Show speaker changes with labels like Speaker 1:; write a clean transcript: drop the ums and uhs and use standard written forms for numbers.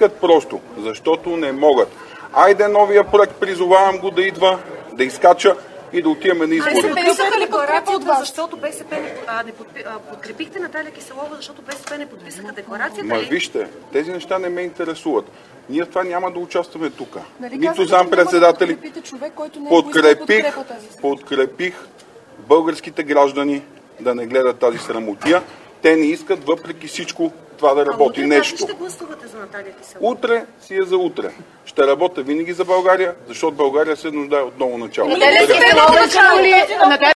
Speaker 1: искат просто, защото не могат. Айде новия проект, призовавам го да идва, да изкача и да отиваме на избори.
Speaker 2: Подписаха ли декларацията, защото БСП не подкрепихте Наталия Киселова, защото БСП не подписаха декларацията?
Speaker 1: Вижте, тези неща не ме интересуват. Ние това няма да участваме тук. Нито заместник-председатели. Подкрепих българските граждани да не гледат тази срамотия. Те не искат, въпреки всичко, това да работи нещо.
Speaker 2: Ще гласувате за Наталия Киселова?
Speaker 1: Утре си е за утре. Ще работя винаги за България, защото България се нуждае от ново начало.